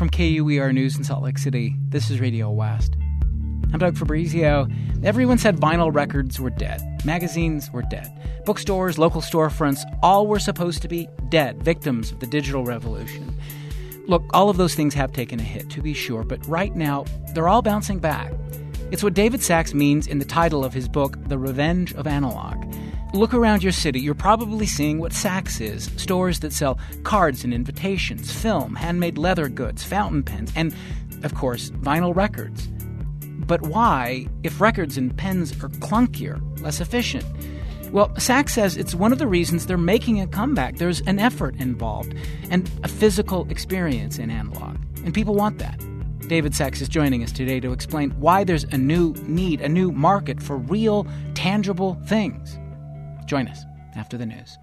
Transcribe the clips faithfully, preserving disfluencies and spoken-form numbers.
From K U E R News in Salt Lake City, this is Radio West. I'm Doug Fabrizio. Everyone said vinyl records were dead. Magazines were dead. Bookstores, local storefronts, all were supposed to be dead, victims of the digital revolution. Look, all of those things have taken a hit, to be sure, but right now, they're all bouncing back. It's what David Sacks means in the title of his book, The Revenge of Analog. Look around your city. You're probably seeing what Saks is. Stores that sell cards and invitations, film, handmade leather goods, fountain pens, and, of course, vinyl records. But why, if records and pens are clunkier, less efficient? Well, Sacks says it's one of the reasons they're making a comeback. There's an effort involved and a physical experience in analog. And people want that. David Sacks is joining us today to explain why there's a new need, a new market for real, tangible things. Join us after the news.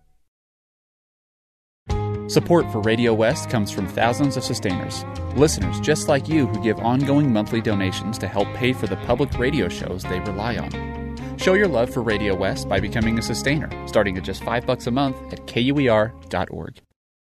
Support for Radio West comes from thousands of sustainers, listeners just like you who give ongoing monthly donations to help pay for the public radio shows they rely on. Show your love for Radio West by becoming a sustainer, starting at just five bucks a month at K U E R dot org.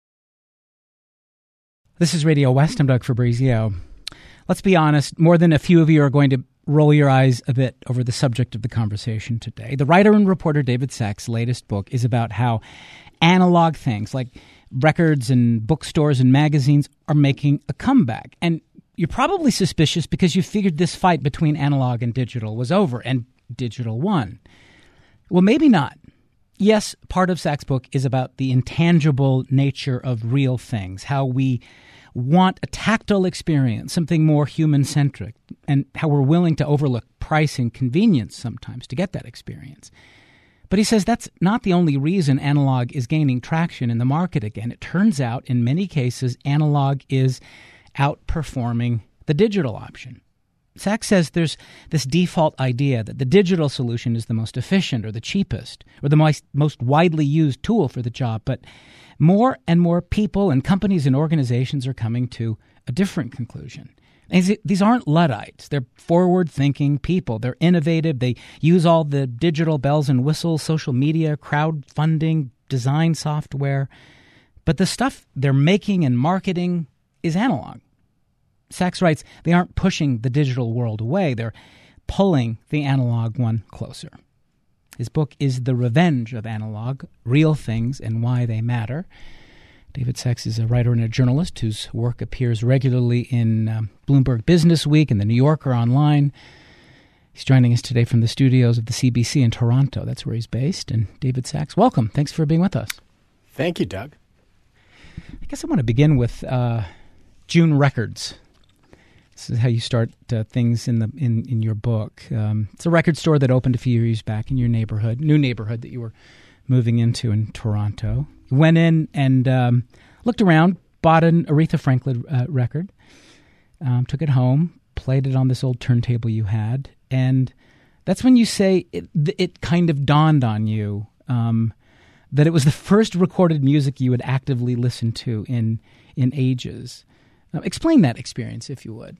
This is Radio West. I'm Doug Fabrizio. Let's be honest, more than a few of you are going to roll your eyes a bit over the subject of the conversation today. The writer and reporter David Sacks' latest book is about how analog things like records and bookstores and magazines are making a comeback. And you're probably suspicious because you figured this fight between analog and digital was over and digital won. Well, maybe not. Yes, part of Sacks' book is about the intangible nature of real things, how we want a tactile experience, something more human-centric, and how we're willing to overlook price and convenience sometimes to get that experience. But he says that's not the only reason analog is gaining traction in the market again. It turns out, in many cases, analog is outperforming the digital option. Sacks says there's this default idea that the digital solution is the most efficient or the cheapest or the most, most widely used tool for the job, but more and more people and companies and organizations are coming to a different conclusion. And these aren't Luddites. They're forward-thinking people. They're innovative. They use all the digital bells and whistles, social media, crowdfunding, design software. But the stuff they're making and marketing is analog. Sacks writes, they aren't pushing the digital world away. They're pulling the analog one closer. His book is The Revenge of Analog, Real Things and Why They Matter. David Sacks is a writer and a journalist whose work appears regularly in um, Bloomberg Business Week and The New Yorker online. He's joining us today from the studios of the C B C in Toronto. That's where he's based. And David Sacks, welcome. Thanks for being with us. Thank you, Doug. I guess I want to begin with uh, June Records. This is how you start uh, things in the in, in your book. Um, it's a record store that opened a few years back in your neighborhood, new neighborhood that you were moving into in Toronto. You went in and um, looked around, bought an Aretha Franklin uh, record, um, took it home, played it on this old turntable you had, and that's when you say it, it kind of dawned on you um, that it was the first recorded music you would actively listen to in in ages. Uh, explain that experience, if you would.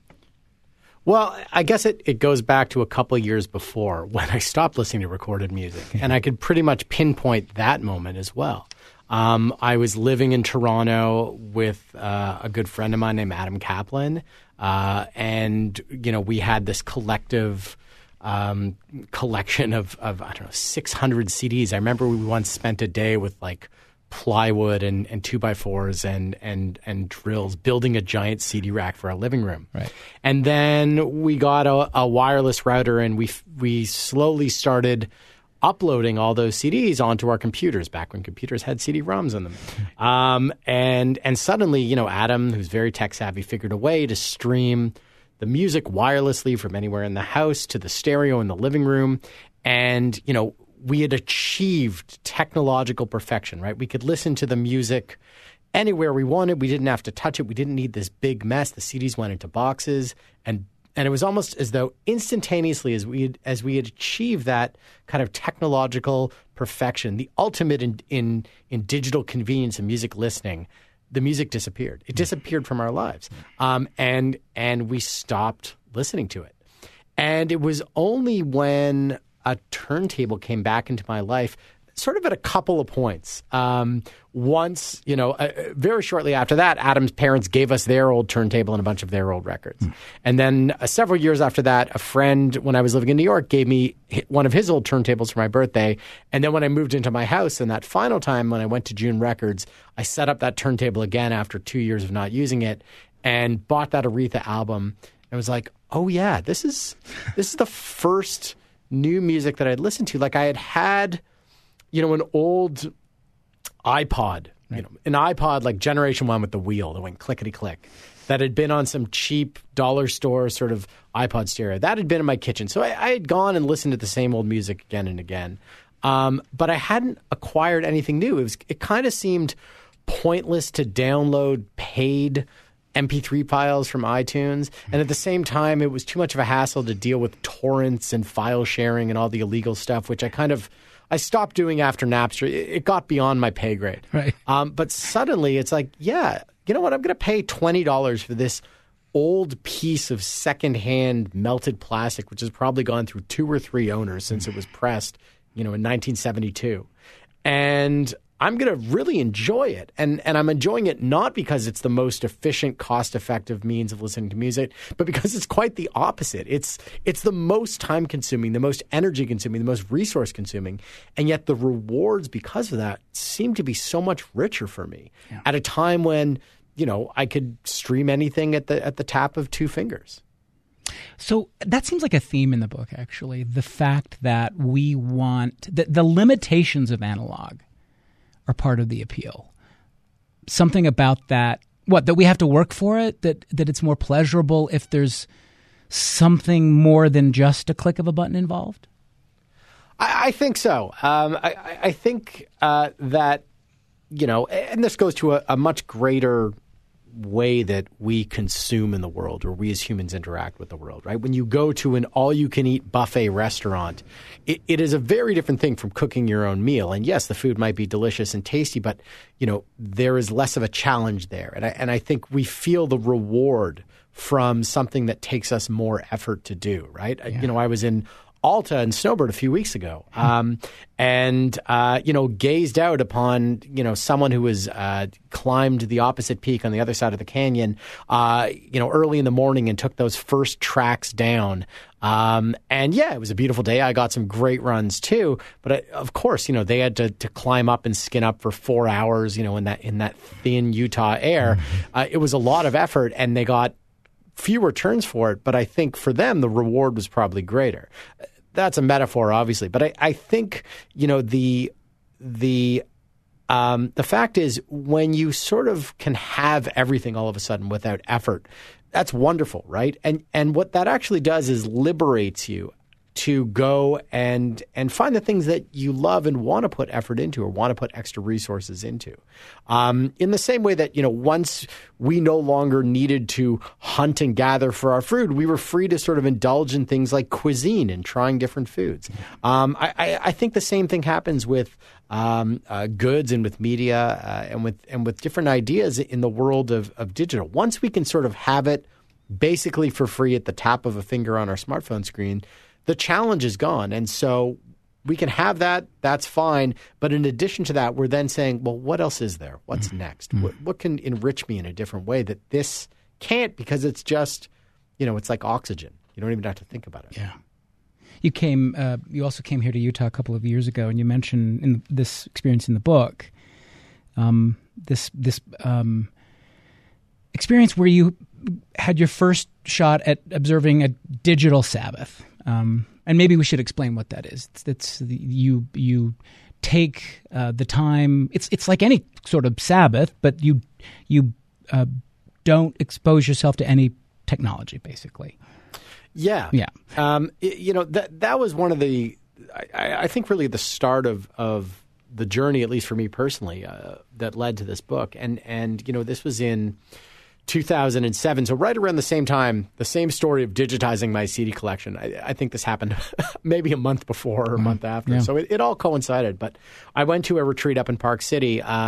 Well, I guess it, it goes back to a couple of years before when I stopped listening to recorded music. And I could pretty much pinpoint that moment as well. Um, I was living in Toronto with uh, a good friend of mine named Adam Kaplan. Uh, and, you know, we had this collective um, collection of, of, I don't know, six hundred C Ds. I remember we once spent a day with like plywood and, and two by fours and, and, and drills building a giant C D rack for our living room. Right. And then we got a, a wireless router and we we slowly started uploading all those C Ds onto our computers back when computers had C D ROMs in them. Um, and and suddenly, you know, Adam, who's very tech savvy, figured a way to stream the music wirelessly from anywhere in the house to the stereo in the living room. And, you know, we had achieved technological perfection, right? We could listen to the music anywhere we wanted. We didn't have to touch it. We didn't need this big mess. The C Ds went into boxes, and and it was almost as though instantaneously as we had, as we had achieved that kind of technological perfection, the ultimate in in, in digital convenience and music listening, the music disappeared. It disappeared from our lives, um, and and we stopped listening to it. And it was only when a turntable came back into my life sort of at a couple of points. Um, once, you know, uh, very shortly after that, Adam's parents gave us their old turntable and a bunch of their old records. Mm. And then uh, several years after that, a friend, when I was living in New York, gave me one of his old turntables for my birthday. And then when I moved into my house, and that final time when I went to June Records, I set up that turntable again after two years of not using it and bought that Aretha album. And was like, oh yeah, this is this is the first new music that I'd listened to. Like I had had, you know, an old iPod, right. you know, an iPod like Generation One with the wheel that went clickety click, that had been on some cheap dollar store sort of iPod stereo. That had been in my kitchen. So I, I had gone and listened to the same old music again and again. Um, but I hadn't acquired anything new. It was it kind of seemed pointless to download paid M P three files from iTunes. And at the same time, it was too much of a hassle to deal with torrents and file sharing and all the illegal stuff, which I kind of I stopped doing after Napster. It got beyond my pay grade. Right. Um, but suddenly it's like, yeah, you know what? I'm going to pay twenty dollars for this old piece of secondhand melted plastic, which has probably gone through two or three owners since it was pressed, you know, in nineteen seventy-two. And I'm going to really enjoy it. And and I'm enjoying it not because it's the most efficient, cost-effective means of listening to music, but because it's quite the opposite. It's it's the most time-consuming, the most energy-consuming, the most resource-consuming. And yet the rewards because of that seem to be so much richer for me yeah. at a time when, you know, I could stream anything at the at the tap of two fingers. So that seems like a theme in the book, actually. The fact that we want the, the limitations of analog are part of the appeal. Something about that, what, that we have to work for it, that that it's more pleasurable if there's something more than just a click of a button involved? I, I think so. Um, I, I think uh, that, you know, and this goes to a, a much greater way that we consume in the world, or we as humans interact with the world, right? When you go to an all-you-can-eat buffet restaurant, it, it is a very different thing from cooking your own meal. And yes, the food might be delicious and tasty, but, you know, there is less of a challenge there. And I, and I think we feel the reward from something that takes us more effort to do, right? Yeah. You know, I was in Alta and Snowbird a few weeks ago, um, and uh, you know, gazed out upon you know someone who was uh, climbed the opposite peak on the other side of the canyon, uh, you know, early in the morning and took those first tracks down. Um, and yeah, it was a beautiful day. I got some great runs too, but I, of course, you know, they had to, to climb up and skin up for four hours, you know, in that in that thin Utah air. Mm-hmm. Uh, it was a lot of effort, and they got fewer turns for it, but I think for them the reward was probably greater. That's a metaphor, obviously, but I, I think you know the the um, the fact is when you sort of can have everything all of a sudden without effort, that's wonderful, right? And and what that actually does is liberates you to go and and find the things that you love and want to put effort into or want to put extra resources into. Um, in the same way that, you know, once we no longer needed to hunt and gather for our food, we were free to sort of indulge in things like cuisine and trying different foods. Um, I, I, I think the same thing happens with um, uh, goods and with media uh, and with and with different ideas in the world of, of digital. Once we can sort of have it basically for free at the tap of a finger on our smartphone screen, the challenge is gone. And so we can have that. That's fine. But in addition to that, we're then saying, well, what else is there? What's mm-hmm. next? Mm-hmm. What, what can enrich me in a different way that this can't, because it's just, you know, it's like oxygen. You don't even have to think about it. Yeah. You came, uh, you also came here to Utah a couple of years ago, and you mentioned in this experience in the book, um, this, this um, experience where you had your first shot at observing a digital Sabbath. Um, and maybe we should explain what that is. It's, it's the, you you take uh, the time. It's it's like any sort of Sabbath, but you you uh, don't expose yourself to any technology, basically. Yeah, yeah. Um, it, you know that that was one of the I, I think really the start of of the journey, at least for me personally, uh, that led to this book. And and you know this was in two thousand seven, so right around the same time, the same story of digitizing my C D collection. I, I think this happened maybe a month before or a month after. Yeah. So it, it all coincided. But I went to a retreat up in Park City um,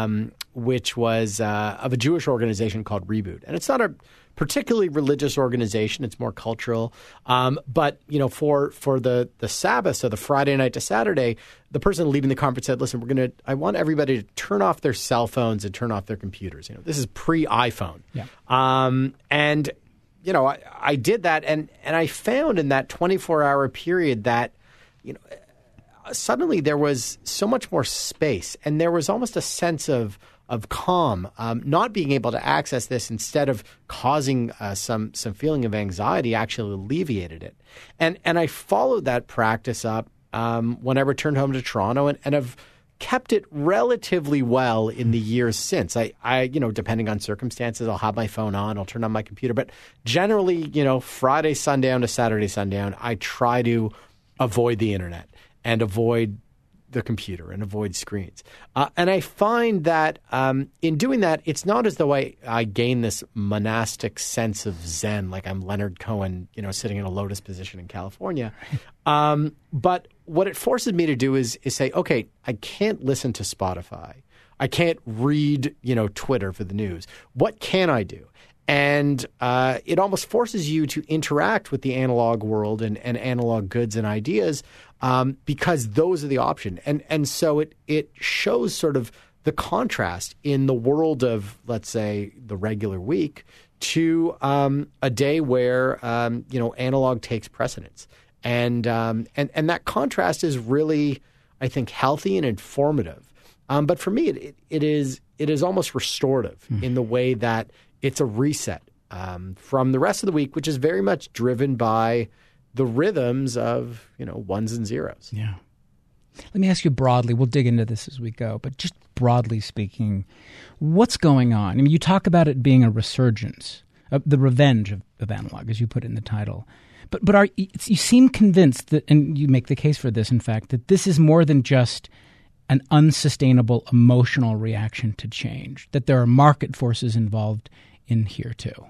which was uh, of a Jewish organization called Reboot. And it's not a particularly religious organization. It's more cultural. Um, but, you know, for for the, the Sabbath, so the Friday night to Saturday, the person leading the conference said, listen, we're going to – I want everybody to turn off their cell phones and turn off their computers. You know, this is pre-iPhone. Yeah. Um, and, you know, I, I did that, and, and I found in that twenty-four hour period that, you know, suddenly there was so much more space, and there was almost a sense of – of calm, um, not being able to access this instead of causing uh, some some feeling of anxiety actually alleviated it. And and I followed that practice up um, when I returned home to Toronto and, and have kept it relatively well in the years since. I, I, you know, depending on circumstances, I'll have my phone on, I'll turn on my computer. But generally, you know, Friday sundown to Saturday sundown, I try to avoid the internet and avoid the computer and avoid screens. Uh, and I find that um, in doing that, it's not as though I, I gain this monastic sense of Zen, like I'm Leonard Cohen, you know, sitting in a lotus position in California. Um, but what it forces me to do is, is say, okay, I can't listen to Spotify. I can't read, you know, Twitter for the news. What can I do? And uh, it almost forces you to interact with the analog world and, and analog goods and ideas um, because those are the option. And and so it it shows sort of the contrast in the world of, let's say, the regular week to um, a day where um, you know analog takes precedence. And um, and and that contrast is really, I think, healthy and informative. Um, but for me, it, it, it is it is almost restorative mm. in the way that it's a reset um, from the rest of the week, which is very much driven by the rhythms of, you know, ones and zeros. Yeah. Let me ask you broadly, we'll dig into this as we go, but just broadly speaking, what's going on? I mean, you talk about it being a resurgence, uh, the revenge of, of analog, as you put it in the title. But but are you seem convinced that, and you make the case for this, in fact, that this is more than just an unsustainable emotional reaction to change, that there are market forces involved in here too.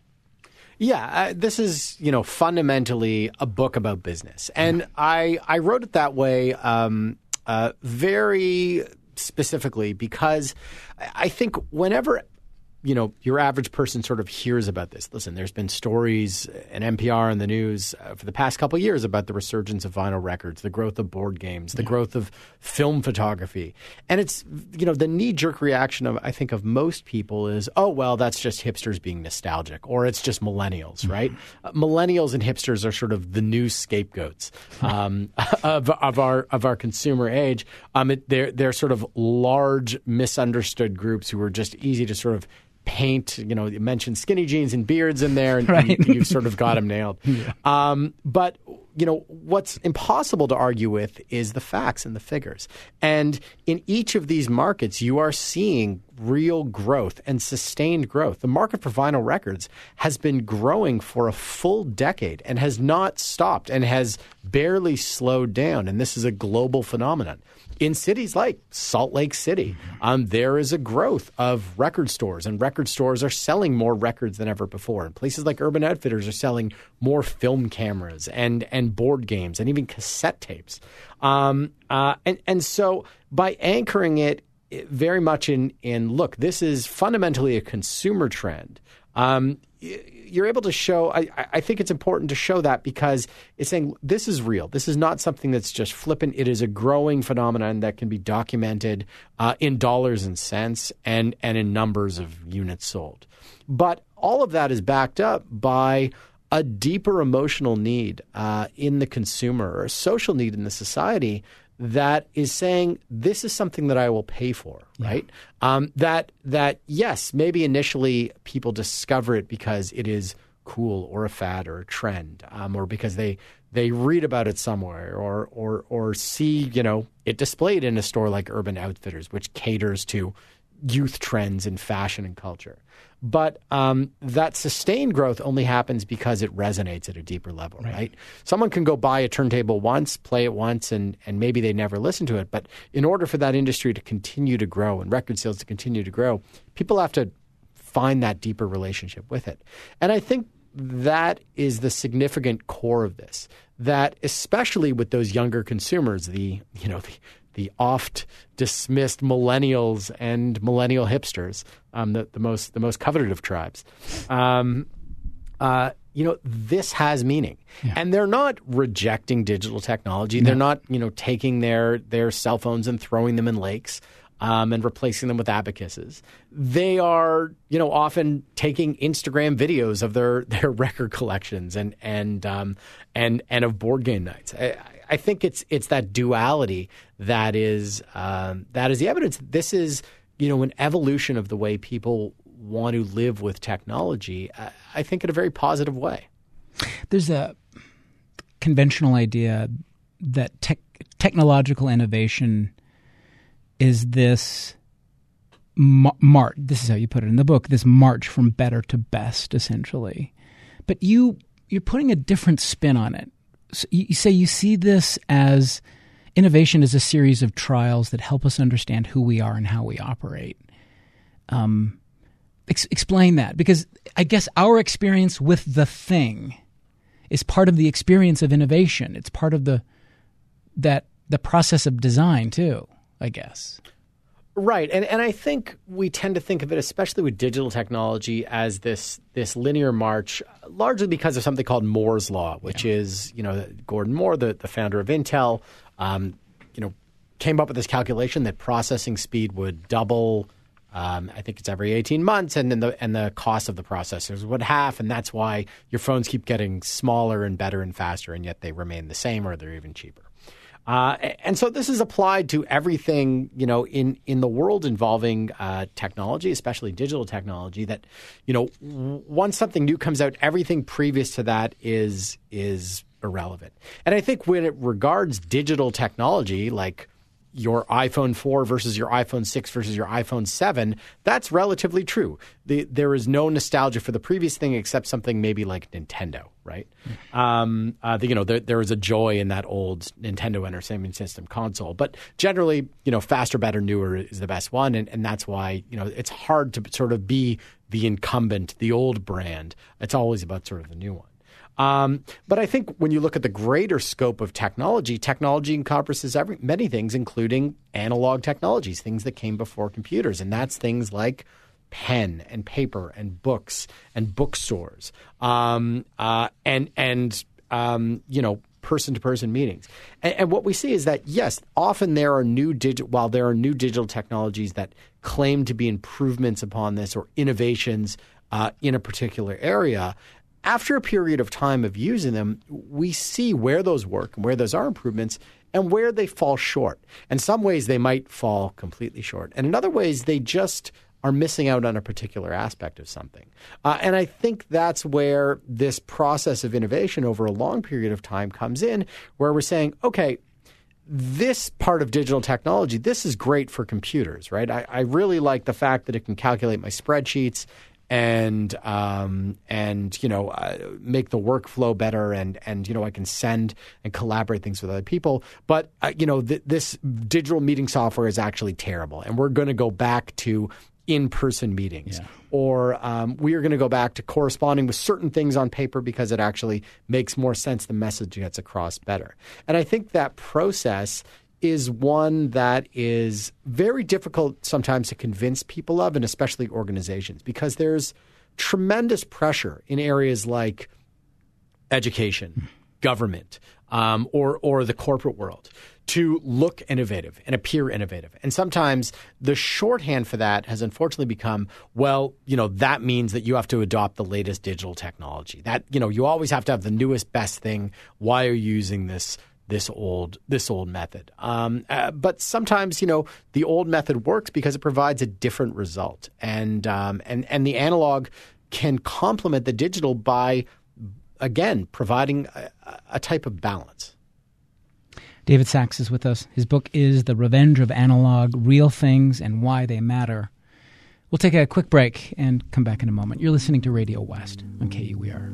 Yeah, uh, this is, you know, fundamentally a book about business. And yeah. I, I wrote it that way um, uh, very specifically because I think whenever, you know, your average person sort of hears about this. Listen, there's been stories in N P R and the news uh, for the past couple of years about the resurgence of vinyl records, the growth of board games, the yeah. growth of film photography. And it's, you know, the knee-jerk reaction of, I think, of most people is, oh, well, that's just hipsters being nostalgic, or it's just millennials, mm-hmm. right? Uh, millennials and hipsters are sort of the new scapegoats um, of, of our of our consumer age. Um, it, they're they're sort of large, misunderstood groups who are just easy to sort of paint, you know, you mentioned skinny jeans and beards in there, and, right. and you, you've sort of got them nailed. Yeah. Um, but, you know, what's impossible to argue with is the facts and the figures. And in each of these markets, you are seeing real growth and sustained growth. The market for vinyl records has been growing for a full decade and has not stopped and has barely slowed down. And this is a global phenomenon. In cities like Salt Lake City, um, there is a growth of record stores, and record stores are selling more records than ever before. And places like Urban Outfitters are selling more film cameras and and board games and even cassette tapes. Um, uh, and and so by anchoring it very much in in look, this is fundamentally a consumer trend. Um, you're able to show, I, I think it's important to show that because it's saying this is real. This is not something that's just flippant. It is a growing phenomenon that can be documented uh, in dollars and cents and, and in numbers of units sold. But all of that is backed up by a deeper emotional need uh, in the consumer, or a social need in the society that is saying this is something that I will pay for, right? Yeah. Um, that that yes, maybe initially people discover it because it is cool or a fad or a trend, um, or because they they read about it somewhere, or or or see you know it displayed in a store like Urban Outfitters, which caters to youth trends in fashion and culture. But um, that sustained growth only happens because it resonates at a deeper level, right. right? Someone can go buy a turntable once, play it once, and and maybe they never listen to it. But in order for that industry to continue to grow and record sales to continue to grow, people have to find that deeper relationship with it. And I think that is the significant core of this, that especially with those younger consumers, the, you know, the, the oft dismissed millennials and millennial hipsters, um, the, the most the most coveted of tribes. Um, uh, you know, this has meaning, yeah. and they're not rejecting digital technology. No. They're not, you know, taking their their cell phones and throwing them in lakes. Um, and replacing them with abacuses. They are, you know, often taking Instagram videos of their, their record collections and and um, and and of board game nights. I, I think it's it's that duality that is um, that is the evidence. This is, you know, an evolution of the way people want to live with technology. I, I think in a very positive way. There's a conventional idea that tech, technological innovation is this mar- march, this is how you put it in the book, this march from better to best, essentially. But you, you're putting a different spin on it. So you, you say you see this as innovation as a series of trials that help us understand who we are and how we operate. Um, ex- explain that, because I guess our experience with the thing is part of the experience of innovation. It's part of the that the process of design, too. I guess. Right. And and I think we tend to think of it, especially with digital technology, as this this linear march, largely because of something called Moore's Law, which yeah. is, you know, Gordon Moore, the, the founder of Intel, um, you know, came up with this calculation that processing speed would double, um, I think it's every eighteen months, and then the and the cost of the processors would half, and that's why your phones keep getting smaller and better and faster, and yet they remain the same or they're even cheaper. Uh, and so this is applied to everything, you know, in, in the world involving uh, technology, especially digital technology, that, you know, w- once something new comes out, everything previous to that is is irrelevant. And I think when it regards digital technology, like your iPhone four versus your iPhone six versus your iPhone seven, that's relatively true. The, there is no nostalgia for the previous thing except something maybe like Nintendo, right? Mm. Um, uh, the, you know, there, there is a joy in that old Nintendo Entertainment System console. But generally, you know, faster, better, newer is the best one. And, and that's why, you know, it's hard to sort of be the incumbent, the old brand. It's always about sort of the new one. Um, but I think when you look at the greater scope of technology, technology encompasses every, many things, including analog technologies, things that came before computers. And that's things like pen and paper and books and bookstores um, uh, and, and um, you know, person-to-person meetings. And, and what we see is that, yes, often there are new digital, while there are new digital technologies that claim to be improvements upon this or innovations uh, in a particular area, after a period of time of using them, we see where those work and where those are improvements and where they fall short. In some ways, they might fall completely short. And in other ways, they just are missing out on a particular aspect of something. Uh, and I think that's where this process of innovation over a long period of time comes in, where we're saying, okay, this part of digital technology, this is great for computers, right? I, I really like the fact that it can calculate my spreadsheets and um, and you know uh, make the workflow better, and and you know I can send and collaborate things with other people. But uh, you know th- this digital meeting software is actually terrible, and we're going to go back to in-person meetings, yeah. or um, we are going to go back to corresponding with certain things on paper because it actually makes more sense. The message gets across better, and I think that process is one that is very difficult sometimes to convince people of, and especially organizations, because there's tremendous pressure in areas like education, government, um, or or the corporate world to look innovative and appear innovative. And sometimes the shorthand for that has unfortunately become, well, you know, that means that you have to adopt the latest digital technology. That, you know, you always have to have the newest, best thing. Why are you using this this old this old method? Um, uh, but sometimes, you know, the old method works because it provides a different result. And um, and and the analog can complement the digital by, again, providing a, a type of balance. David Sacks is with us. His book is The Revenge of Analog, Real Things and Why They Matter. We'll take a quick break and come back in a moment. You're listening to Radio West on K U E R.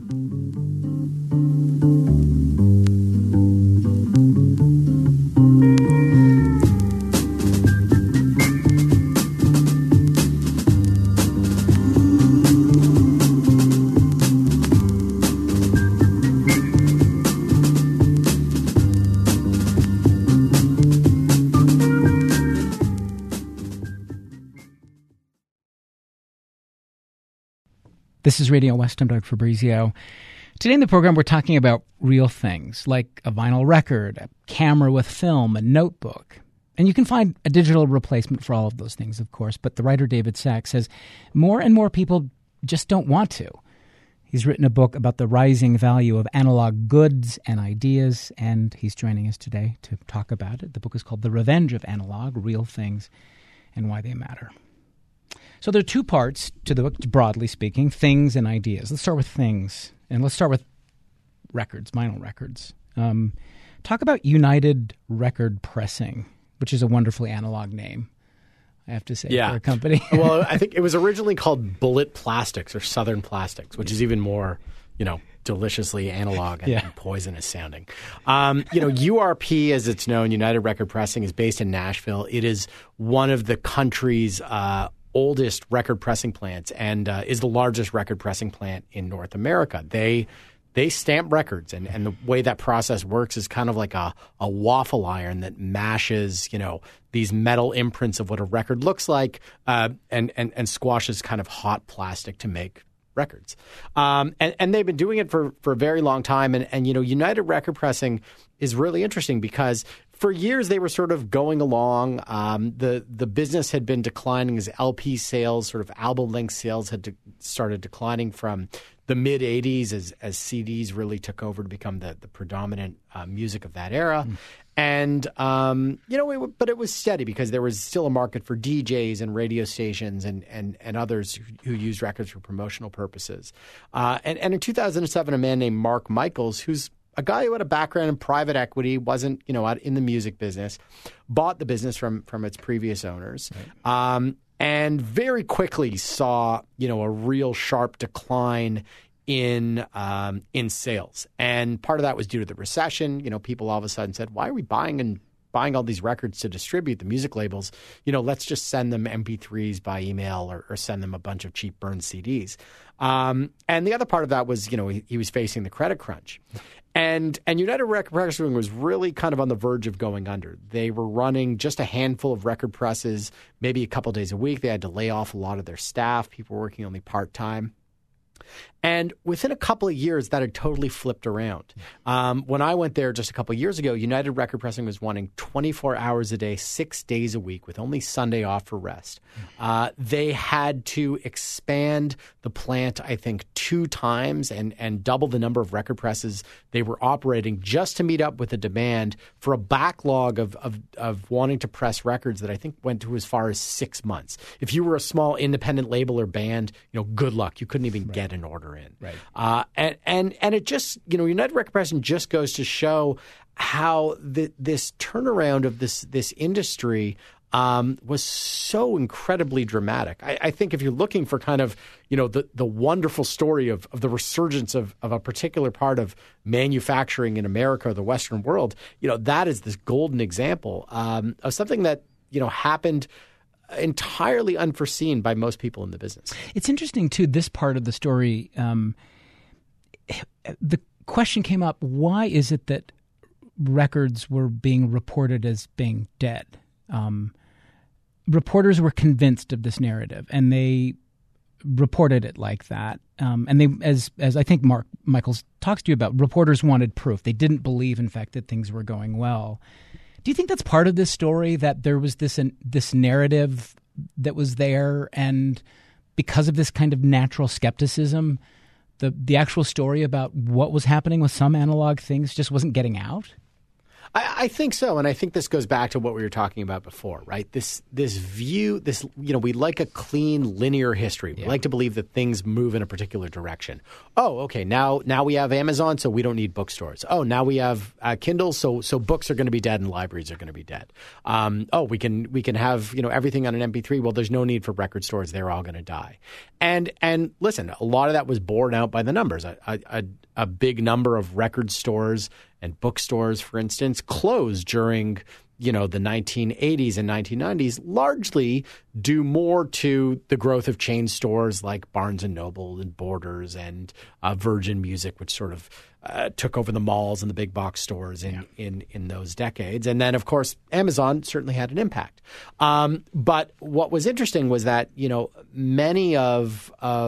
This is Radio West. I'm Doug Fabrizio. Today in the program, we're talking about real things like a vinyl record, a camera with film, a notebook. And you can find a digital replacement for all of those things, of course. But the writer David Sacks says more and more people just don't want to. He's written a book about the rising value of analog goods and ideas, and he's joining us today to talk about it. The book is called The Revenge of Analog, Real Things and Why They Matter. So there are two parts to the book, broadly speaking, things and ideas. Let's start with things, and let's start with records, vinyl records. Um, talk about United Record Pressing, which is a wonderfully analog name, I have to say, yeah. for a company. Well, I think it was originally called Bullet Plastics or Southern Plastics, which is even more, you know, deliciously analog and, yeah. and poisonous sounding. Um, you know, U R P, as it's known, United Record Pressing, is based in Nashville. It is one of the country's uh, oldest record pressing plants and uh, is the largest record pressing plant in North America. They they stamp records, and, and the way that process works is kind of like a, a waffle iron that mashes, you know, these metal imprints of what a record looks like uh, and, and, and squashes kind of hot plastic to make records. Um, and, and they've been doing it for, for a very long time. And, and, you know, United Record Pressing is really interesting because for years they were sort of going along. Um, the the business had been declining as L P sales, sort of album length sales had de- started declining from the mid eighties as, as C Ds really took over to become the, the predominant uh, music of that era. Mm. And, um, you know, it, but it was steady because there was still a market for D Js and radio stations and and, and others who, who used records for promotional purposes. Uh, and, and in two thousand seven, a man named Mark Michaels, who's a guy who had a background in private equity, wasn't, you know, out in the music business, bought the business from from its previous owners, right. um, and very quickly saw, you know, a real sharp decline in um, in sales. And part of that was due to the recession. You know, people all of a sudden said, why are we buying and buying all these records to distribute the music labels? You know, let's just send them M P threes by email or, or send them a bunch of cheap burned C Ds. Um, and the other part of that was, you know, he, he was facing the credit crunch. And and United Record Pressing was really kind of on the verge of going under. They were running just a handful of record presses, maybe a couple days a week. They had to lay off a lot of their staff. People were working only part-time. And within a couple of years, that had totally flipped around. Um, when I went there just a couple of years ago, United Record Pressing was running twenty-four hours a day, six days a week, with only Sunday off for rest. Uh, they had to expand the plant, I think, two times and, and double the number of record presses they were operating just to meet up with the demand for a backlog of, of, of wanting to press records that I think went to as far as six months. If you were a small independent label or band, you know, good luck. You couldn't even right. get an order in. Right. Uh, and, and, and it just, you know, United Record Pressing just goes to show how the, this turnaround of this, this industry um, was so incredibly dramatic. I, I think if you're looking for kind of, you know, the, the wonderful story of, of the resurgence of, of a particular part of manufacturing in America or the Western world, you know, that is this golden example um, of something that, you know, happened entirely unforeseen by most people in the business. It's interesting, too, this part of the story. Um, the question came up, why is it that records were being reported as being dead? Um, reporters were convinced of this narrative, and they reported it like that. Um, and they, as as I think Mark Michaels talks to you about, reporters wanted proof. They didn't believe, in fact, that things were going well. Do you think that's part of this story, that there was this uh, this narrative that was there, and because of this kind of natural skepticism, the the actual story about what was happening with some analog things just wasn't getting out? I, I think so, and I think this goes back to what we were talking about before, right? This this view, this you know, we like a clean, linear history. We yeah. like to believe that things move in a particular direction. Oh, okay, now now we have Amazon, so we don't need bookstores. Oh, now we have uh, Kindle, so so books are going to be dead and libraries are going to be dead. Um, oh, we can we can have you know everything on an M P three. Well, there's no need for record stores; they're all going to die. And and listen, a lot of that was borne out by the numbers. A a, a big number of record stores and bookstores, for instance, closed during, you know, the nineteen eighties and nineteen nineties, largely due more to the growth of chain stores like Barnes and Noble and Borders and uh, Virgin Music, which sort of uh, took over the malls and the big box stores in, yeah. in, in those decades. And then, of course, Amazon certainly had an impact. Um, but what was interesting was that, you know, many of of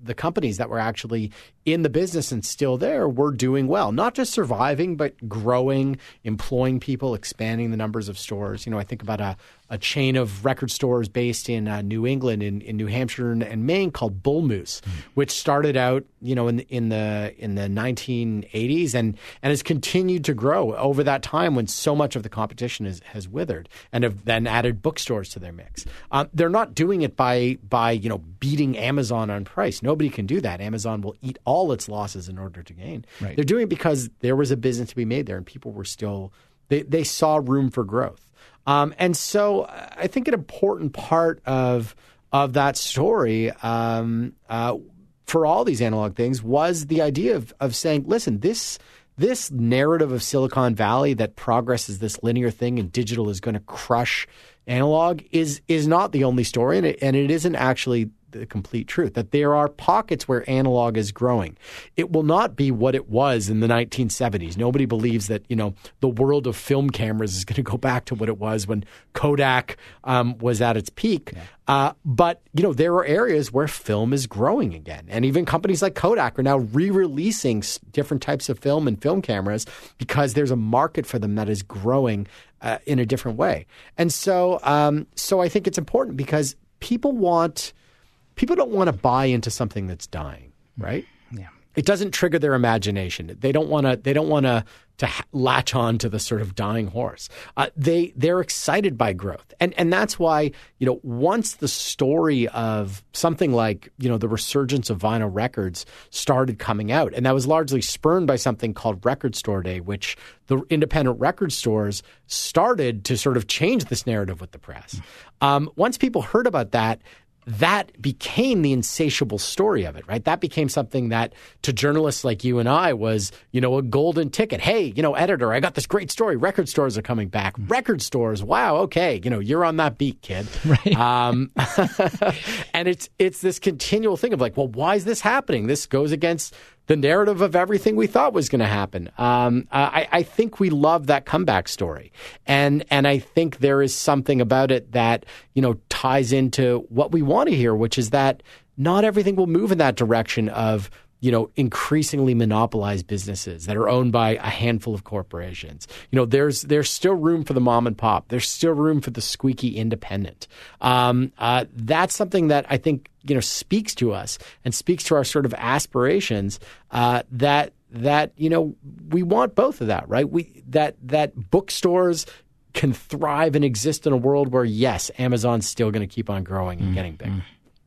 the companies that were actually in the business and still there were doing well, not just surviving, but growing, employing people, expanding the numbers of stores. You know, I think about a, a chain of record stores based in uh, New England, in, in New Hampshire and, and Maine called Bull Moose, mm. which started out, you know, in the, in the in the nineteen eighties and and has continued to grow over that time when so much of the competition is, has withered, and have then added bookstores to their mix. Um, they're not doing it by by you know beating Amazon on price. Nobody can do that. Amazon will eat all its losses in order to gain. Right. They're doing it because there was a business to be made there, and people were still they they saw room for growth. Um, and so I think an important part of of that story um, uh, for all these analog things was the idea of, of saying, listen, this this narrative of Silicon Valley that progress is this linear thing and digital is going to crush analog is is not the only story, and it, and it isn't actually the complete truth, that there are pockets where analog is growing. It will not be what it was in the nineteen seventies. Nobody believes that, you know, the world of film cameras is going to go back to what it was when Kodak um, was at its peak. Yeah. Uh, but, you know, there are areas where film is growing again. And even companies like Kodak are now re-releasing different types of film and film cameras because there's a market for them that is growing uh, in a different way. And so, um, so I think it's important because people want... People don't want to buy into something that's dying, right? Yeah, it doesn't trigger their imagination. They don't want to. They don't want to to latch on to the sort of dying horse. Uh, they they're excited by growth, and and that's why, you know, once the story of something like, you know, the resurgence of vinyl records started coming out, and that was largely spurned by something called Record Store Day, which the independent record stores started to sort of change this narrative with the press. Um, once people heard about that, that became the insatiable story of it, right? That became something that to journalists like you and I was, you know, a golden ticket. Hey, you know, editor, I got this great story. Record stores are coming back. Record stores. Wow. Okay. You know, you're on that beat, kid. Right. Um, and it's, it's this continual thing of like, well, why is this happening? This goes against the narrative of everything we thought was going to happen. Um, I, I think we love that comeback story. And and I think there is something about it that, you know, ties into what we want to hear, which is that not everything will move in that direction of, you know, increasingly monopolized businesses that are owned by a handful of corporations. You know, there's there's still room for the mom and pop. There's still room for the squeaky independent. Um, uh, that's something that I think, you know, speaks to us and speaks to our sort of aspirations. Uh, that that you know we want both of that, right? We that that bookstores can thrive and exist in a world where, yes, Amazon's still going to keep on growing and mm-hmm. getting bigger.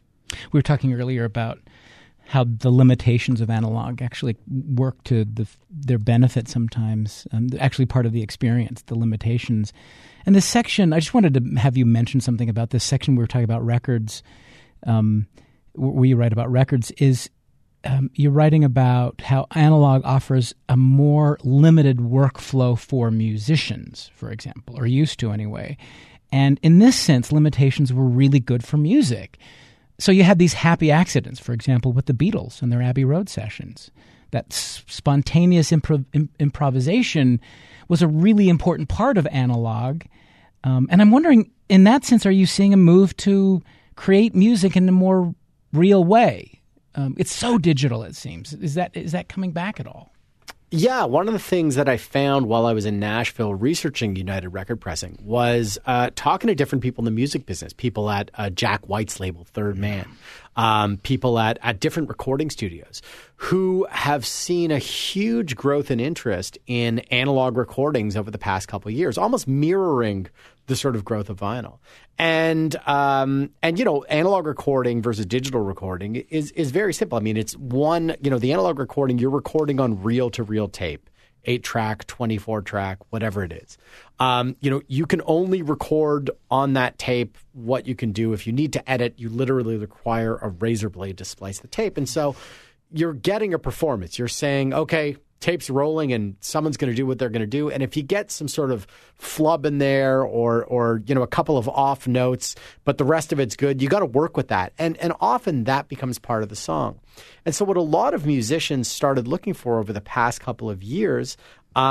We were talking earlier about how the limitations of analog actually work to the, their benefit sometimes, um, actually part of the experience, the limitations. And this section, I just wanted to have you mention something about this section we were talking about records, um, where you write about records, is um, you're writing about how analog offers a more limited workflow for musicians, for example, or used to anyway. And in this sense, limitations were really good for music. So you had these happy accidents, for example, with the Beatles and their Abbey Road sessions. That s- spontaneous improv- im- improvisation was a really important part of analog. Um, and I'm wondering, in that sense, are you seeing a move to create music in a more real way? Um, it's so digital, it seems. Is that is that coming back at all? Yeah, one of the things that I found while I was in Nashville researching United Record Pressing was uh, talking to different people in the music business, people at uh, Jack White's label, Third Man, um, people at, at different recording studios who have seen a huge growth in interest in analog recordings over the past couple of years, almost mirroring the sort of growth of vinyl. And, um, and you know, analog recording versus digital recording is is very simple. I mean, it's one, you know, the analog recording, you're recording on reel-to-reel tape, eight-track, twenty-four track, whatever it is. Um, you know, you can only record on that tape what you can do. If you need to edit, you literally require a razor blade to splice the tape. And so you're getting a performance. You're saying, okay, tape's rolling and someone's going to do what they're going to do. And if you get some sort of flub in there or, or, you know, a couple of off notes, but the rest of it's good, you got to work with that. And, and often that becomes part of the song. And so what a lot of musicians started looking for over the past couple of years um,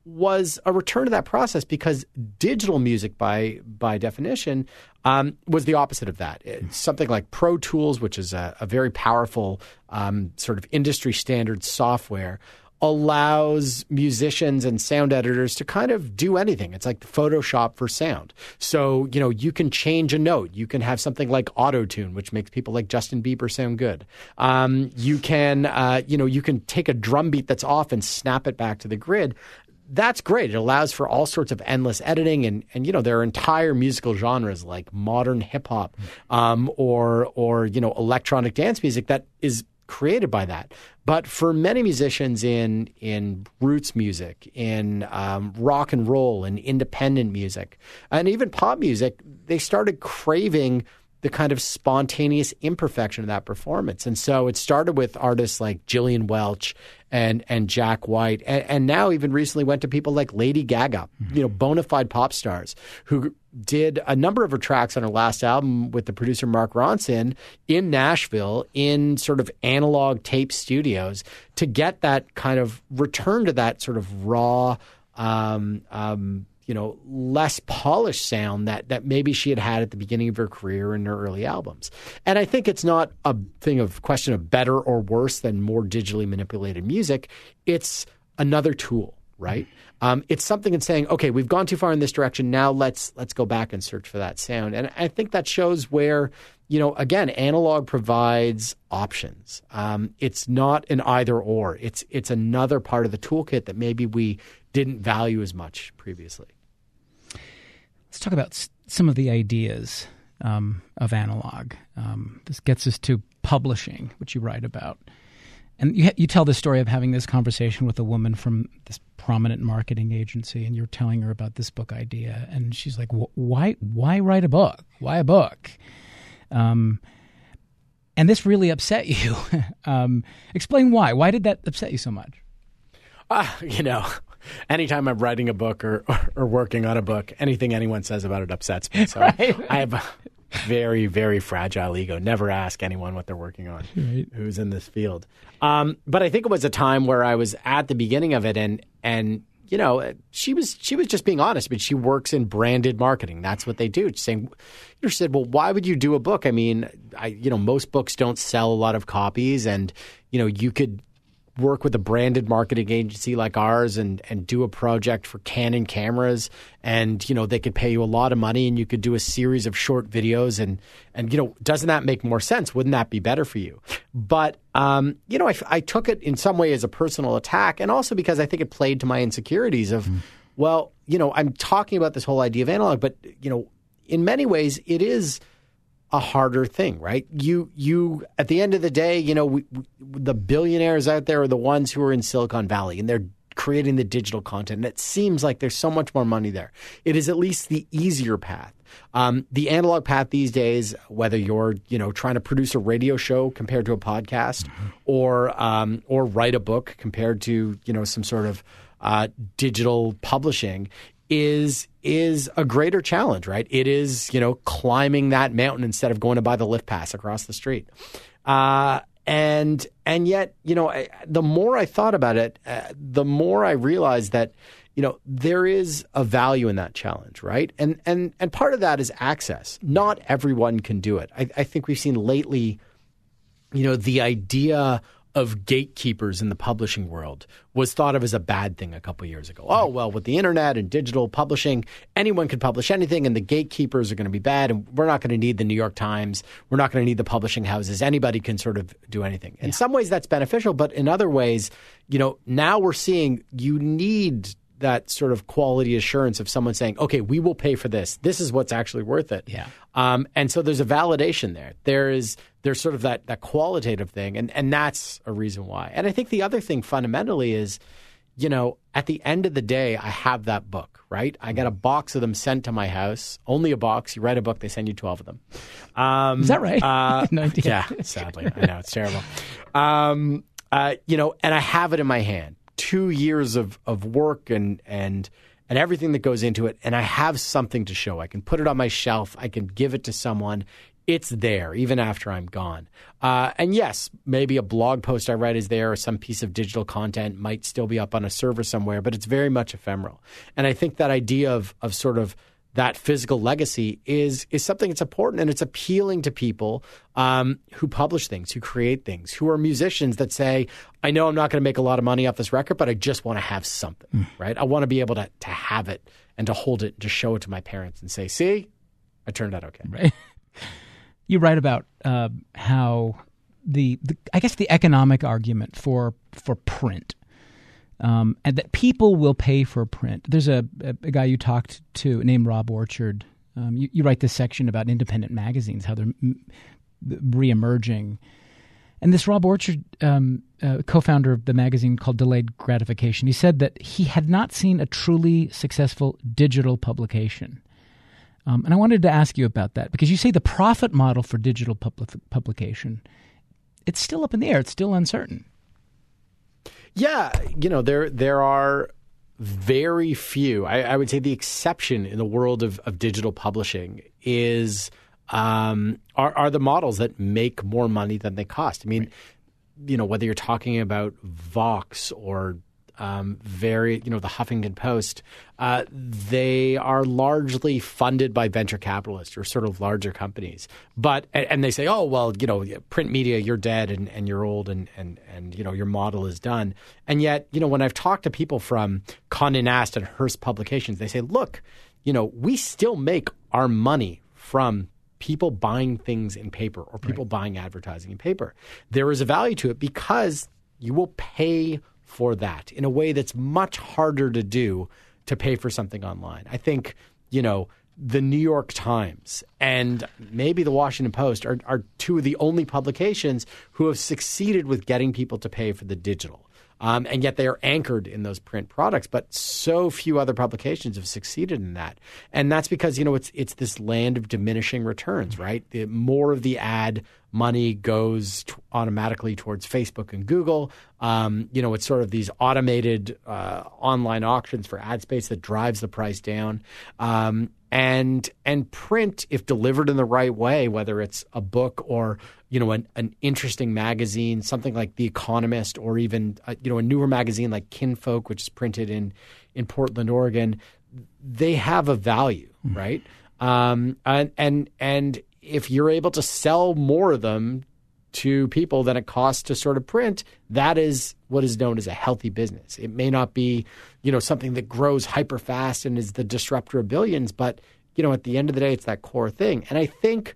was a return to that process because digital music, by by definition, um, was the opposite of that. It's something like Pro Tools, which is a, a very powerful um, sort of industry standard software, allows musicians and sound editors to kind of do anything. It's like Photoshop for sound. So, you know, you can change a note. You can have something like auto-tune, which makes people like Justin Bieber sound good. Um, you can, uh, you know, you can take a drum beat that's off and snap it back to the grid. That's great. It allows for all sorts of endless editing, and, and you know, there are entire musical genres like modern hip hop um, or or you know, electronic dance music that is created by that. But for many musicians in in roots music, in um, rock and roll and independent music, and even pop music, they started craving the kind of spontaneous imperfection of that performance. And so it started with artists like Gillian Welch and and Jack White, and, and now even recently went to people like Lady Gaga, mm-hmm. you know, bona fide pop stars who did a number of her tracks on her last album with the producer Mark Ronson in Nashville in sort of analog tape studios to get that kind of return to that sort of raw, um, um, you know, less polished sound that that maybe she had had at the beginning of her career in her early albums. And I think it's not a thing of question of better or worse than more digitally manipulated music. It's another tool, right? Um, it's something in saying, okay, we've gone too far in this direction. Now let's let's go back and search for that sound. And I think that shows where, you know, again, analog provides options. Um, it's not an either or. It's it's another part of the toolkit that maybe we didn't value as much previously. Let's talk about s- some of the ideas um, of analog. Um, this gets us to publishing, which you write about. And you, you tell the story of having this conversation with a woman from this prominent marketing agency, and you're telling her about this book idea. And she's like, why, why write a book? Why a book? Um, and this really upset you. um, explain why. Why did that upset you so much? Uh, you know, anytime I'm writing a book or, or, or working on a book, anything anyone says about it upsets me. So right. I have a very, very fragile ego. Never ask anyone what they're working on, right. who's in this field. Um, but I think it was a time where I was at the beginning of it, and and you know, she was she was just being honest. But she works in branded marketing. That's what they do. She's saying, you said, well, why would you do a book? I mean, I you know, most books don't sell a lot of copies, and you know, you could work with a branded marketing agency like ours and and do a project for Canon cameras, and you know, they could pay you a lot of money and you could do a series of short videos, and and you know, doesn't that make more sense? Wouldn't that be better for you? But um, you know, I, I took it in some way as a personal attack, and also because I think it played to my insecurities of, mm. well, you know, I'm talking about this whole idea of analog, but you know, in many ways it is a harder thing, right? You, you, at the end of the day, you know, we, we, the billionaires out there are the ones who are in Silicon Valley, and they're creating the digital content. And it seems like there's so much more money there. It is at least the easier path. Um, the analog path these days, whether you're, you know, trying to produce a radio show compared to a podcast, mm-hmm. or um, or write a book compared to, you know, some sort of uh, digital publishing, is is a greater challenge, right? It is, you know, climbing that mountain instead of going to buy the lift pass across the street. Uh, and and yet, you know, I, the more I thought about it, uh, the more I realized that, you know, there is a value in that challenge, right? And and and part of that is access. Not everyone can do it. I, I think we've seen lately, you know, the idea of gatekeepers in the publishing world was thought of as a bad thing a couple of years ago. Oh, well, with the internet and digital publishing, anyone can publish anything, and the gatekeepers are going to be bad, and we're not going to need the New York Times. We're not going to need the publishing houses. Anybody can sort of do anything. In yeah. some ways, that's beneficial, but in other ways, you know, now we're seeing you need that sort of quality assurance of someone saying, okay, we will pay for this. This is what's actually worth it. Yeah. Um, and so there's a validation there. There is there's sort of that that qualitative thing, and, and that's a reason why. And I think the other thing fundamentally is, you know, at the end of the day, I have that book, right? I got a box of them sent to my house. Only a box. You write a book, they send you twelve of them. Um, is that right? Uh, no idea. Yeah, sadly. I know, it's terrible. Um, uh, you know, and I have it in my hand. Two years of, of work and and and everything that goes into it, and I have something to show. I can put it on my shelf. I can give it to someone. it's there even after I'm gone. Uh, and yes, maybe a blog post I write is there, or some piece of digital content might still be up on a server somewhere, but it's very much ephemeral. And I think that idea of of sort of that physical legacy is is something that's important, and it's appealing to people um, who publish things, who create things, who are musicians that say, I know I'm not going to make a lot of money off this record, but I just want to have something, mm. right? I want to be able to to have it and to hold it and to show it to my parents and say, see, I turned out okay. Right. You write about uh, how the, the, I guess the economic argument for for print, um, and that people will pay for print. There's a, a, a guy you talked to named Rob Orchard. Um, you, you write this section about independent magazines, how they're m- reemerging. And this Rob Orchard, um, uh, co-founder of the magazine called Delayed Gratification, he said that he had not seen a truly successful digital publication. Um, and I wanted to ask you about that, because you say the profit model for digital public, publication, it's still up in the air. It's still uncertain. Yeah, you know, there there are very few. I, I would say the exception in the world of, of digital publishing is um, are, are the models that make more money than they cost. I mean, right. you know, whether you're talking about Vox or Um, very, you know, the Huffington Post, uh, they are largely funded by venture capitalists or sort of larger companies. But and they say, oh, well, you know, print media, you're dead and, and you're old and, and, and, you know, your model is done. And yet, you know, when I've talked to people from Condé Nast and Hearst Publications, they say, look, you know, we still make our money from people buying things in paper or people right. buying advertising in paper. There is a value to it because you will pay for that in a way that's much harder to do to pay for something online. I think, you know, the New York Times and maybe the Washington Post are, are two of the only publications who have succeeded with getting people to pay for the digital. Um, and yet they are anchored in those print products. But so few other publications have succeeded in that. And that's because, you know, it's it's this land of diminishing returns, right? The more of the ad money goes t- automatically towards Facebook and Google. Um, you know, it's sort of these automated uh, online auctions for ad space that drives the price down. Um, and and print, if delivered in the right way, whether it's a book or you know, an, an interesting magazine, something like The Economist, or even, uh, you know, a newer magazine like Kinfolk, which is printed in, in Portland, Oregon, they have a value, mm-hmm. right? Um, and, and, and if you're able to sell more of them to people than it costs to sort of print, that is what is known as a healthy business. It may not be, you know, something that grows hyper fast and is the disruptor of billions, but, you know, at the end of the day, it's that core thing. And I think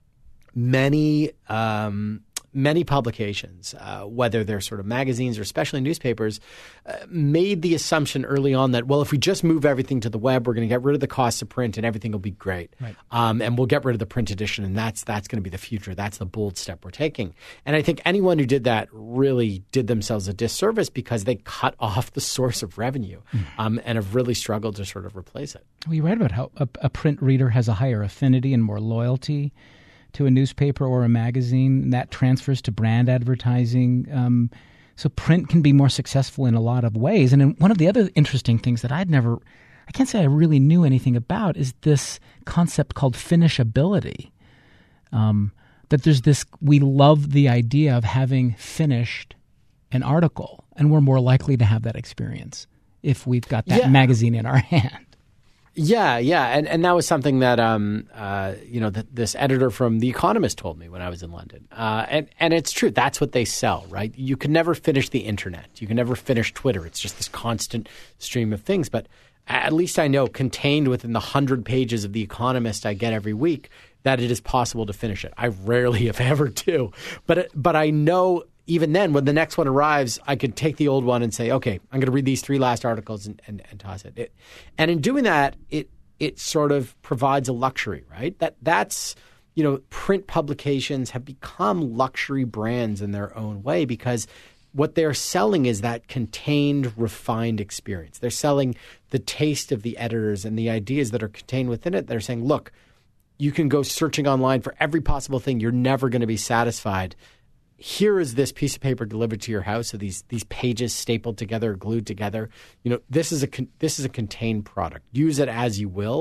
Many um, many publications, uh, whether they're sort of magazines or especially newspapers, uh, made the assumption early on that, well, if we just move everything to the web, we're going to get rid of the cost of print and everything will be great. Right. Um, and we'll get rid of the print edition, and that's that's going to be the future. That's the bold step we're taking. And I think anyone who did that really did themselves a disservice because they cut off the source of revenue mm. um, and have really struggled to sort of replace it. Well, you write about how a, a print reader has a higher affinity and more loyalty to a newspaper or a magazine, and that transfers to brand advertising. Um, so print can be more successful in a lot of ways. And one of the other interesting things that I'd never, I can't say I really knew anything about, is this concept called finishability. Um, that there's this, we love the idea of having finished an article, and we're more likely to have that experience if we've got that yeah. magazine in our hand. Yeah, yeah, and and that was something that um uh you know that this editor from The Economist told me when I was in London, uh and and it's true. That's what they sell, right? You can never finish the internet. You can never finish Twitter. It's just this constant stream of things. But at least I know, contained within the hundred pages of The Economist I get every week, that it is possible to finish it. I rarely, if ever, do. But but I know. Even then, when the next one arrives, I could take the old one and say, okay, I'm going to read these three last articles and, and, and toss it. it. And in doing that, it it sort of provides a luxury, right? That That's, you know, print publications have become luxury brands in their own way because what they're selling is that contained, refined experience. They're selling the taste of the editors and the ideas that are contained within it. They're saying, look, you can go searching online for every possible thing. You're never going to be satisfied. Here is this piece of paper delivered to your house, so these these pages stapled together, glued together. You know, this is a con- this is a contained product. Use it as you will,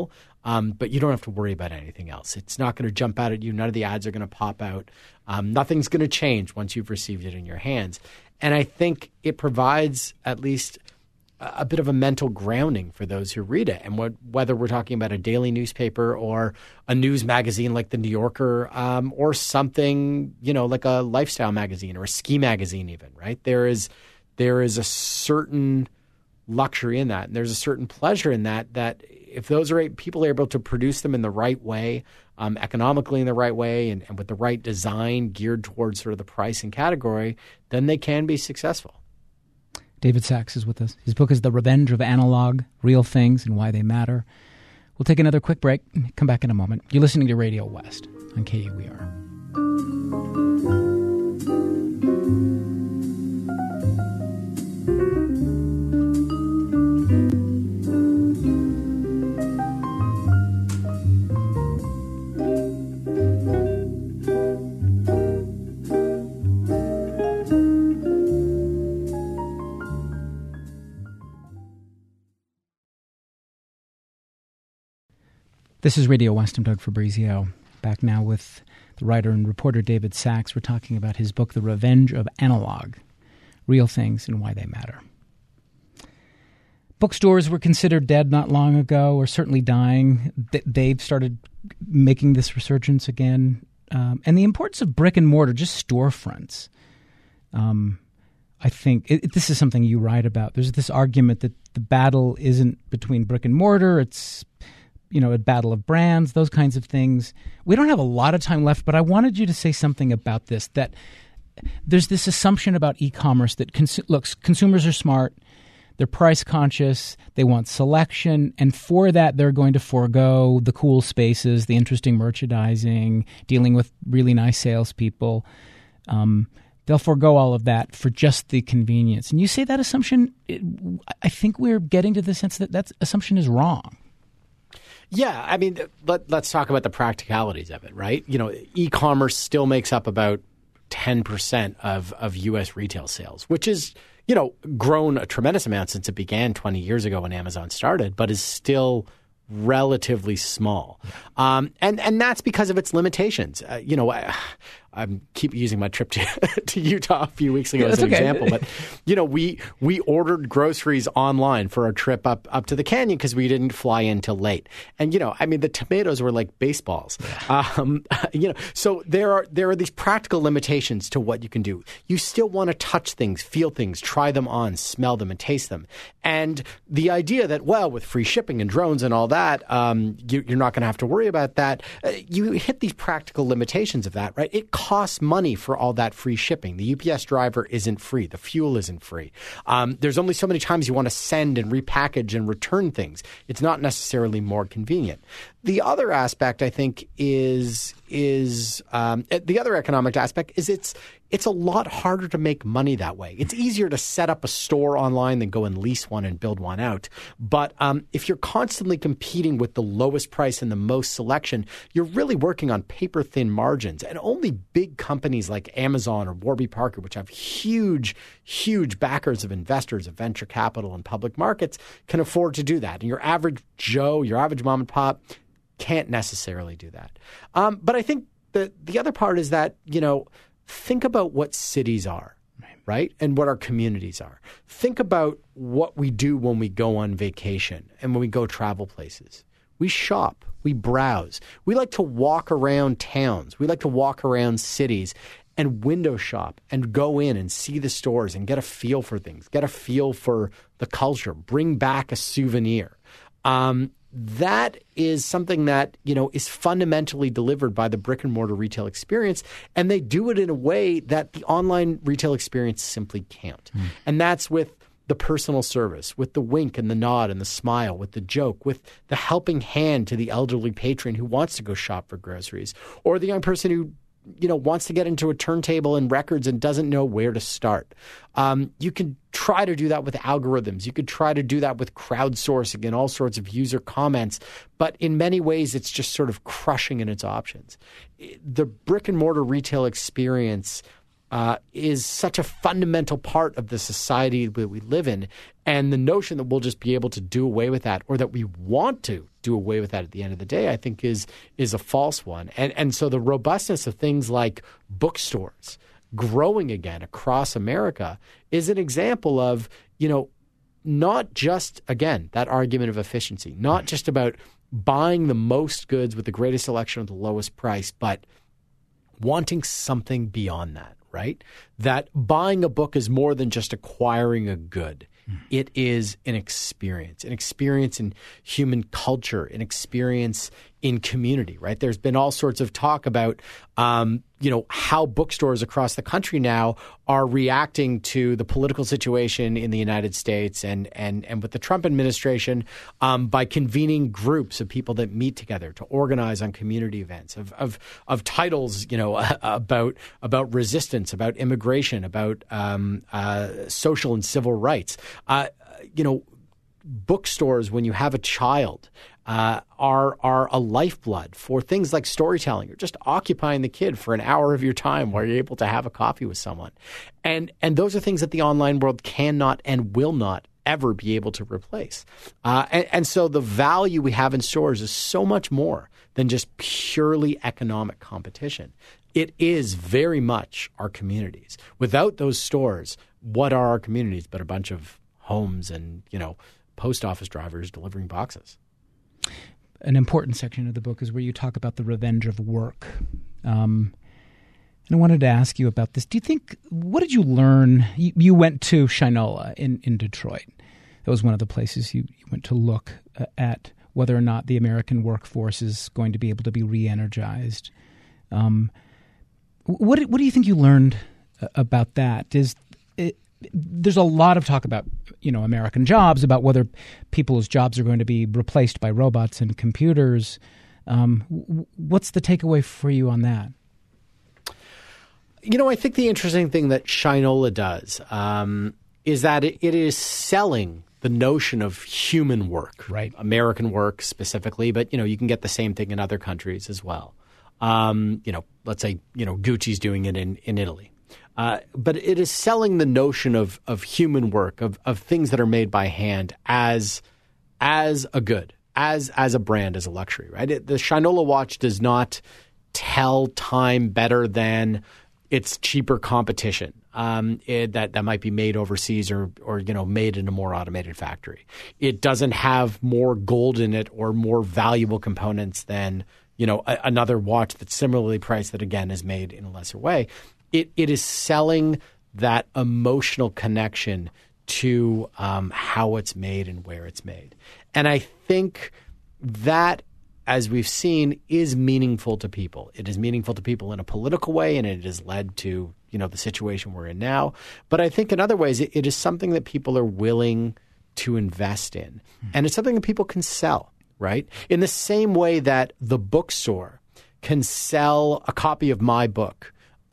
um, but you don't have to worry about anything else. It's not going to jump out at you. None of the ads are going to pop out. Um, nothing's going to change once you've received it in your hands. And I think it provides at least a bit of a mental grounding for those who read it. And what, whether we're talking about a daily newspaper or a news magazine like the New Yorker, um, or something, you know, like a lifestyle magazine or a ski magazine even, right? There is there is a certain luxury in that. And there's a certain pleasure in that, that if those are people are able to produce them in the right way, um, economically in the right way, and, and with the right design geared towards sort of the price and category, then they can be successful. David Sacks is with us. His book is The Revenge of Analog, Real Things and Why They Matter. We'll take another quick break. Come back in a moment. You're listening to Radio West on K U E R. This is Radio West. I'm Doug Fabrizio. Back now with the writer and reporter David Sacks. We're talking about his book, The Revenge of Analog, Real Things and Why They Matter. Bookstores were considered dead not long ago, or certainly dying. They've started making this resurgence again. Um, and the importance of brick and mortar, just storefronts. Um, I think it, this is something you write about. There's this argument that the battle isn't between brick and mortar. It's you know, a battle of brands, those kinds of things. We don't have a lot of time left, but I wanted you to say something about this, that there's this assumption about e-commerce that, cons- looks, consumers are smart, they're price conscious, they want selection, and for that they're going to forego the cool spaces, the interesting merchandising, dealing with really nice salespeople. Um, they'll forego all of that for just the convenience. And you say that assumption, it, I think we're getting to the sense that that assumption is wrong. Yeah, I mean, let, let's talk about the practicalities of it, right? You know, e-commerce still makes up about ten percent of, of U S retail sales, which is, you know, grown a tremendous amount since it began twenty years ago when Amazon started, but is still relatively small. Um, and, and that's because of its limitations. Uh, you know, I, I keep using my trip to, to Utah a few weeks ago yeah, as an okay. example. But, you know, we we ordered groceries online for our trip up, up to the canyon because we didn't fly in till late. And, you know, I mean, the tomatoes were like baseballs. Yeah. Um, you know, so there are there are these practical limitations to what you can do. You still want to touch things, feel things, try them on, smell them, and taste them. And the idea that, well, with free shipping and drones and all that, um, you, you're not going to have to worry about that. Uh, you hit these practical limitations of that, right? It costs money for all that free shipping. The U P S driver isn't free. The fuel isn't free. Um, there's only so many times you want to send and repackage and return things. It's not necessarily more convenient. The other aspect, I think, is is um, the other economic aspect is it's it's a lot harder to make money that way. It's easier to set up a store online than go and lease one and build one out. But um, if you're constantly competing with the lowest price and the most selection, you're really working on paper-thin margins. And only big companies like Amazon or Warby Parker, which have huge, huge backers of investors, of venture capital and public markets, can afford to do that. And your average Joe, your average mom and pop, can't necessarily do that. Um, but I think the the other part is that, you know, think about what cities are, right? And what our communities are. Think about what we do when we go on vacation and when we go travel places. We shop, we browse. We like to walk around towns. We like to walk around cities and window shop and go in and see the stores and get a feel for things, get a feel for the culture, bring back a souvenir. Um, That is something that, you know, is fundamentally delivered by the brick and mortar retail experience, and they do it in a way that the online retail experience simply can't. Mm. And that's with the personal service, with the wink and the nod and the smile, with the joke, with the helping hand to the elderly patron who wants to go shop for groceries, or the young person who, you know, wants to get into a turntable and records and doesn't know where to start. Um, you can try to do that with algorithms. You could try to do that with crowdsourcing and all sorts of user comments. But in many ways, it's just sort of crushing in its options. The brick and mortar retail experience uh, is such a fundamental part of the society that we live in. And the notion that we'll just be able to do away with that, or that we want to do away with that at the end of the day, I think is is a false one. And and so the robustness of things like bookstores growing again across America is an example of, you know, not just, again, that argument of efficiency, not just about buying the most goods with the greatest selection at the lowest price, but wanting something beyond that, right? That buying a book is more than just acquiring a good. Mm. It is an experience, an experience in human culture, an experience in community, right? There's been all sorts of talk about, um, you know, how bookstores across the country now are reacting to the political situation in the United States and and and with the Trump administration um, by convening groups of people that meet together to organize on community events of of of titles, you know, about about resistance, about immigration, about um, uh, social and civil rights. Uh, you know, bookstores, when you have a child, Uh, are are a lifeblood for things like storytelling or just occupying the kid for an hour of your time where you're able to have a coffee with someone. And and those are things that the online world cannot and will not ever be able to replace. Uh, and, and so the value we have in stores is so much more than just purely economic competition. It is very much our communities. Without those stores, what are our communities but a bunch of homes and, you know, post office drivers delivering boxes? An important section of the book is where you talk about the revenge of work. Um, and I wanted to ask you about this. Do you think, what did you learn? You, you went to Shinola in, in Detroit. That was one of the places you, you went to look uh, at whether or not the American workforce is going to be able to be re-energized. Um, what, what do you think you learned uh, about that? Is it, there's a lot of talk about, you know, American jobs, about whether people's jobs are going to be replaced by robots and computers. Um, what's the takeaway for you on that? You know, I think the interesting thing that Shinola does um, is that it, it is selling the notion of human work, right? American work specifically, but, you know, you can get the same thing in other countries as well. Um, you know, let's say, you know, Gucci's doing it in, in Italy. Uh, but it is selling the notion of of human work, of of things that are made by hand as as a good, as as a brand, as a luxury, right? It, the Shinola watch does not tell time better than its cheaper competition um, it, that that might be made overseas or or you know made in a more automated factory. It doesn't have more gold in it or more valuable components than you know a, another watch that's similarly priced that again is made in a lesser way. It it is selling that emotional connection to um, how it's made and where it's made. And I think that, as we've seen, is meaningful to people. It is meaningful to people in a political way, and it has led to, you know, the situation we're in now. But I think in other ways, it, it is something that people are willing to invest in. And it's something that people can sell, right? In the same way that the bookstore can sell a copy of my book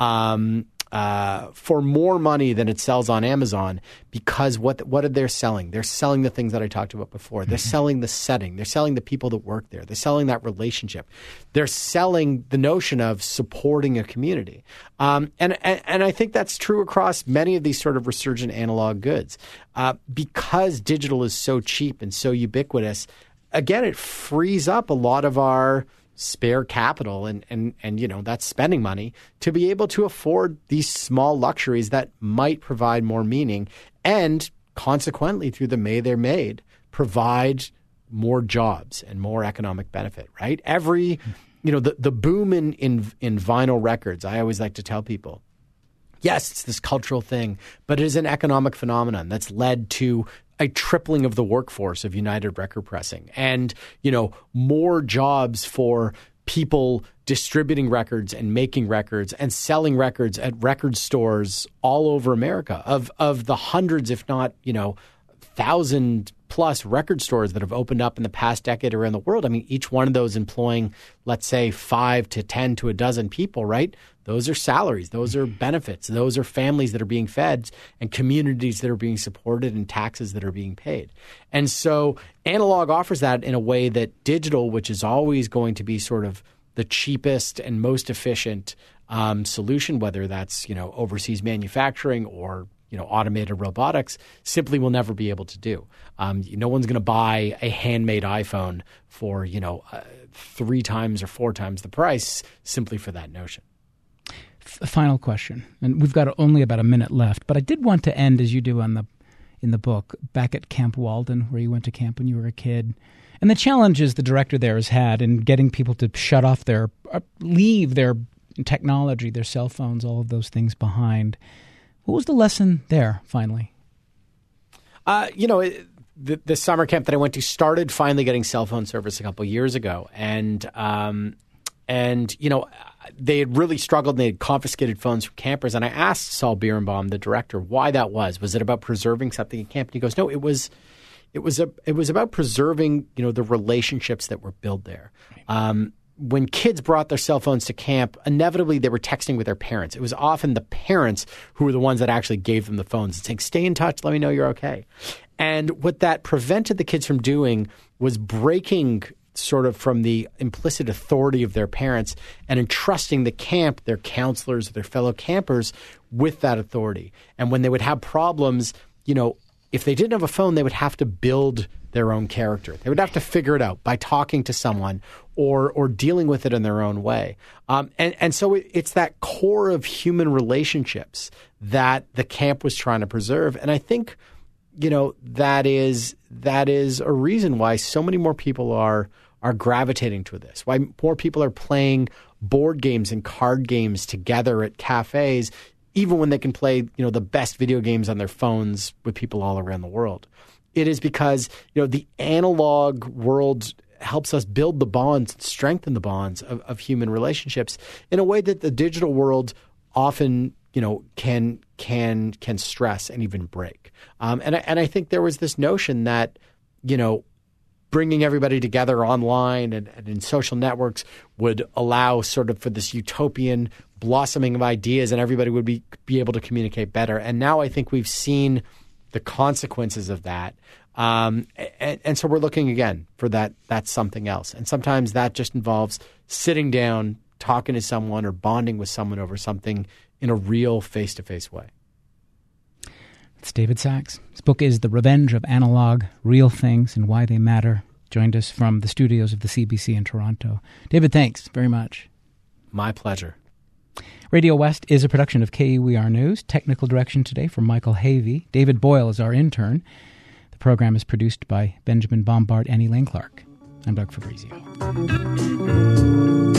Um, uh, for more money than it sells on Amazon, because what what are they selling? They're selling the things that I talked about before. They're selling the setting. They're selling the people that work there. They're selling that relationship. They're selling the notion of supporting a community. Um, and, and and I think that's true across many of these sort of resurgent analog goods. Uh, because digital is so cheap and so ubiquitous, again, it frees up a lot of our spare capital and, and, and, you know, that's spending money to be able to afford these small luxuries that might provide more meaning and consequently through the way they're made, provide more jobs and more economic benefit, right? Every, you know, the, the boom in, in, in vinyl records, I always like to tell people, yes, it's this cultural thing, but it is an economic phenomenon that's led to a tripling of the workforce of United Record Pressing and, you know, more jobs for people distributing records and making records and selling records at record stores all over America. Of of the hundreds, if not, you know, thousand plus record stores that have opened up in the past decade around the world. I mean, each one of those employing, let's say, five to ten to a dozen people, right? Those are salaries. Those are benefits. Those are families that are being fed and communities that are being supported and taxes that are being paid. And so analog offers that in a way that digital, which is always going to be sort of the cheapest and most efficient um, solution, whether that's, you know, overseas manufacturing or, you know, automated robotics simply will never be able to do. Um, no one's going to buy a handmade iPhone for, you know, uh, three times or four times the price simply for that notion. F- final question, and we've got only about a minute left, but I did want to end, as you do on the in the book, back at Camp Walden, where you went to camp when you were a kid, and the challenges the director there has had in getting people to shut off their, uh, leave their technology, their cell phones, all of those things behind. What was the lesson there, finally? Uh, you know, it, the, the summer camp that I went to started finally getting cell phone service a couple years ago. And, um, and you know, they had really struggled and they had confiscated phones from campers. And I asked Saul Birnbaum, the director, why that was. Was it about preserving something in camp? And he goes, no, it was it was a, it was about preserving, you know, the relationships that were built there. Um When kids brought their cell phones to camp, inevitably they were texting with their parents. It was often the parents who were the ones that actually gave them the phones and saying, stay in touch, let me know you're okay. And what that prevented the kids from doing was breaking sort of from the implicit authority of their parents and entrusting the camp, their counselors, their fellow campers with that authority. And when they would have problems, you know, if they didn't have a phone, they would have to build their own character. They would have to figure it out by talking to someone or or dealing with it in their own way. Um, and, and so it, it's that core of human relationships that the camp was trying to preserve. And I think, you know, that is that is a reason why so many more people are are gravitating to this, why more people are playing board games and card games together at cafes, even when they can play, you know, the best video games on their phones with people all around the world. It is because, you know, the analog world helps us build the bonds, strengthen the bonds of, of human relationships in a way that the digital world often, you know, can can can stress and even break. Um, and I, and I think there was this notion that, you know, bringing everybody together online and, and in social networks would allow sort of for this utopian blossoming of ideas, and everybody would be be able to communicate better. And now I think we've seen the consequences of that. Um, and, and so we're looking again for that, that's something else. And sometimes that just involves sitting down, talking to someone or bonding with someone over something in a real face-to-face way. It's David Sacks. His book is The Revenge of Analog, Real Things and Why They Matter. Joined us from the studios of the C B C in Toronto. David, thanks very much. My pleasure. Radio West is a production of K U E R News. Technical direction today from Michael Havey. David Boyle is our intern. The program is produced by Benjamin Bombard and Elaine Clark. I'm Doug Fabrizio.